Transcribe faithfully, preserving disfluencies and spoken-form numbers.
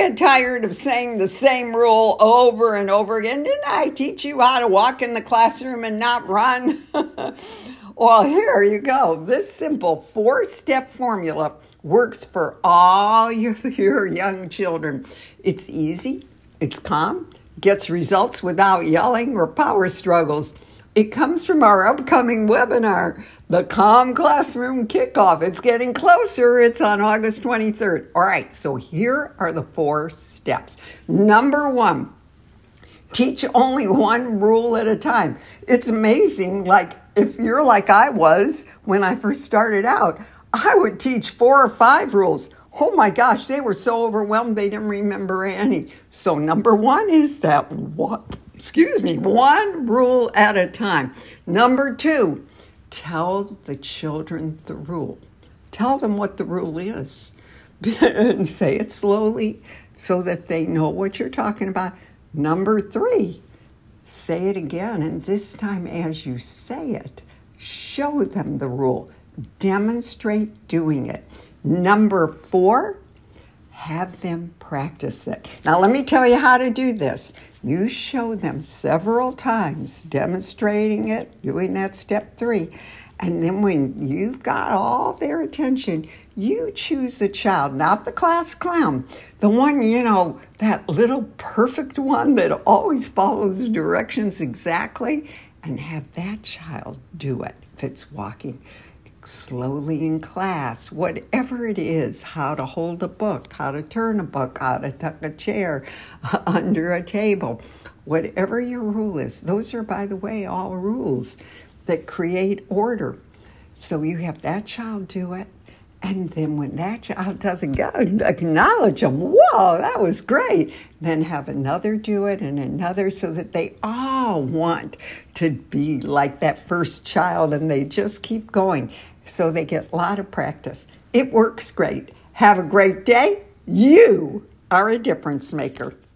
get tired of saying the same rule over and over again? Didn't I teach you how to walk in the classroom and not run? Well, here you go. This simple four-step formula works for all your, your young children. It's easy, it's calm, gets results without yelling or power struggles. It comes from our upcoming webinar, the Calm Classroom Kickoff. It's getting closer. It's on August twenty-third. All right, so here are the four steps. Number one, teach only one rule at a time. It's amazing, like if you're like I was when I first started out, I would teach four or five rules. Oh my gosh, they were so overwhelmed they didn't remember any. So number one is that what? Excuse me, one rule at a time. Number two, tell the children the rule. Tell them what the rule is. And say it slowly so that they know what you're talking about. Number three, say it again. And this time as you say it, show them the rule. Demonstrate doing it. Number four, have them practice it. Now, let me tell you how to do this. You show them several times, demonstrating it, doing that step three. And then when you've got all their attention, you choose a child, not the class clown, the one, you know, that little perfect one that always follows the directions exactly, and have that child do it. If it's walking slowly in class, whatever it is, how to hold a book, how to turn a book, how to tuck a chair under a table, whatever your rule is. Those are, by the way, all rules that create order. So you have that child do it, and then when that child doesn't go, acknowledge them. Whoa, that was great. Then have another do it and another, so that they all want to be like that first child, and they just keep going. So they get a lot of practice. It works great. Have a great day. You are a difference maker.